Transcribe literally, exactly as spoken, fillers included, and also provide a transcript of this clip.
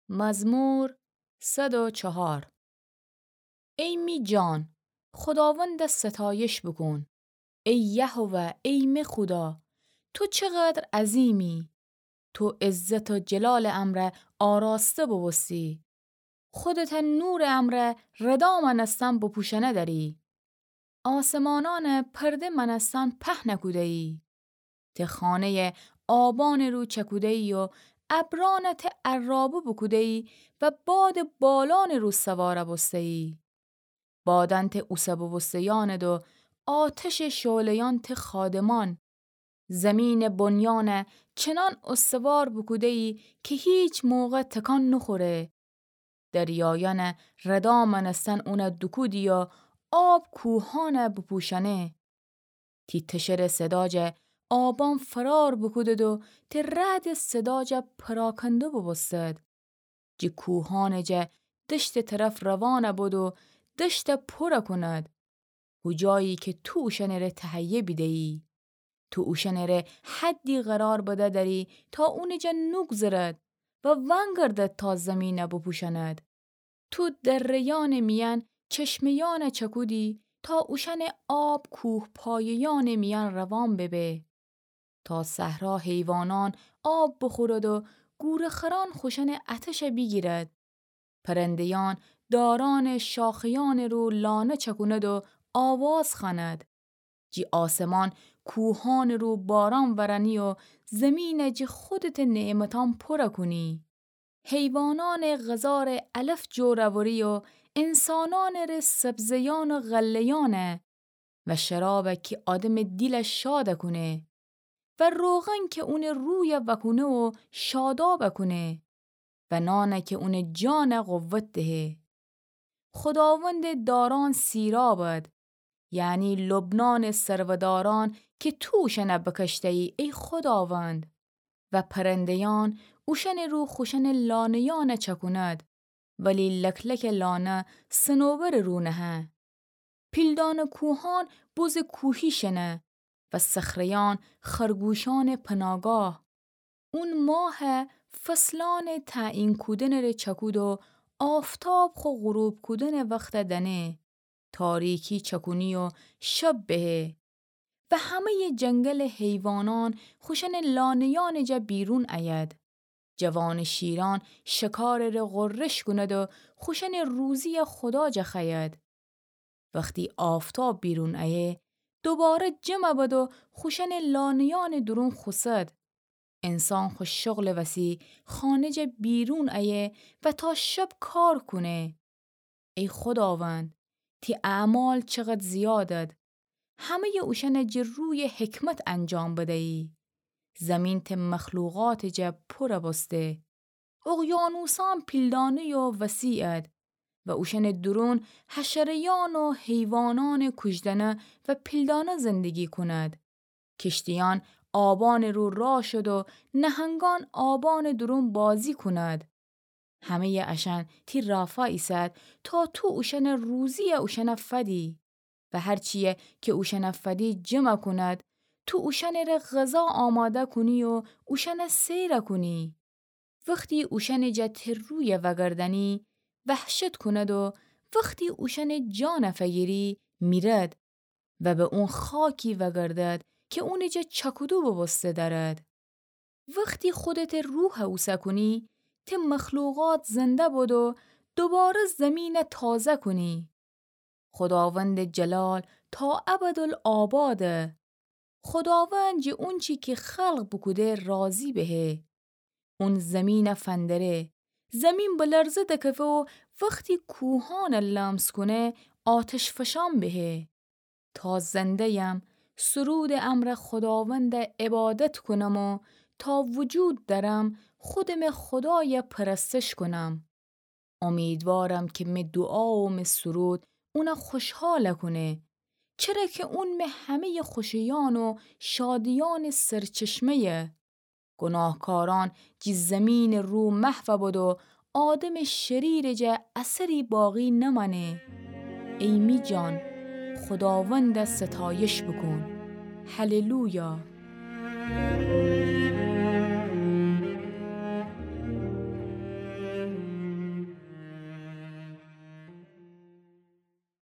مزمور صد و چهار. ای می جان، خداوند ستایش بکن. ای یهوه، ای می خدا، تو چقدر عظیمی. تو عزت و جلال امر آراسته بوستی. خودت نور امر ردا منستن بپوشنه داری. آسمانان پرده منستن په نکوده ای. ته خانه آبان رو چکوده ای و ابرانت عرابه بکوده ای و باد بالان رو سواره بسته ای. بادنت اوسه بوستیان و آتش شعلیان ته خادمان. زمین بنیان چنان استوار بکوده ای که هیچ موقع تکان نخوره. دریایان ردا منستن اون دکودی و آب کوهان بپوشنه. تی تشر صداج آبان فرار بکوده دو تی رد صداج پراکنده ببستد. جی کوهان جه دشت طرف روانه بود و دشت پره کند. و جایی که تو اوشنره تهیه بیدهی. تو اوشنره حدی قرار بده داری تا اون جه نگذرد و ونگردد تا زمینه بپوشند. تو دریان میان چشمیان چکودی تا اوشن آب کوه پاییان میان روان ببه. تا صحرا حیوانان آب بخورد و گورخران خوشن اتش بگیرد. پرندیان داران شاخیان رو لانه چکوند و آواز خواند. جی آسمان کوهان رو باران ورنی و زمین جی خودت نعمتان پره کنی. حیوانان غزار الف جوروری و انسانان ر سبزیان و غلیانه و شراب که آدم دیلش شاده کنه و روغن که اون روی وکونه و شاداب کنه و نان که اون جان قوت ده. خداوند داران سیرابد، یعنی لبنان سروداران که توشن بکشته ای, ای خداوند. و پرندیان اوشن رو خوشن لانیان چکوند ولی لکلک لانه سنوبر رو نهه. پیلدان کوهان بوز کوهی شنه و صخریان خرگوشان پناگاه. اون ماه فصلان تعیین کودن ر چکود و آفتاب خو غروب کودن وقت دنه. تاریکی چکونی و شب بهه. و همه جنگل حیوانان خوشن لانیان جا بیرون اید. جوان شیران شکار ر غرش کند و خوشن روزی خدا جا خید. وقتی آفتاب بیرون ایه دوباره جمع بد و خوشن لانیان درون خسد. انسان خوش شغل وسی خانه جا بیرون ایه و تا شب کار کنه. ای خداوند، تی اعمال چقدر زیادد. همه اوشن جا روی حکمت انجام بده ای. زمین ته مخلوقات جا پره بسته. اقیانوسان پیلدانه و وسیعد و اوشن درون حشریان و حیوانان کجدنه و پیلدانه زندگی کند. کشتیان آبان رو راه شد و نهنگان آبان درون بازی کند. همه اشن تی رافا ایسد تا تو اوشن روزی اوشن فدی و هرچیه که اوشن فدی جمع کند تو اوشن ر غذا آماده کنی و اوشن سیر کنی. وقتی اوشن جت روی وگردنی وحشت کند و وقتی اوشن جان فگیری میرد و به اون خاکی وگردد که اون جا چکدو ببسته دارد. وقتی خودت روح اوسه کنی ته مخلوقات زنده بود و دوباره زمین تازه کنی. خداوند جلال تا ابدالآباده. خداوند جی اون چی که خلق بکوده راضی بهه. اون زمین فندره. زمین بلرزه دکفه و وقتی کوهان لمس کنه آتش فشان بهه. تا زنده یم سرود امر خداوند عبادت کنم و تا وجود دارم خودم خدای پرستش کنم. امیدوارم که می دعا و می سرود اونا خوشحال کنه. چرا که اون می همه خوشیان و شادیان سرچشمه. گناهکاران جی زمین رو محو بود و آدم شریر جه اثری باقی نمانه. ای می جان، خداوند ستایش بکن. هللویا.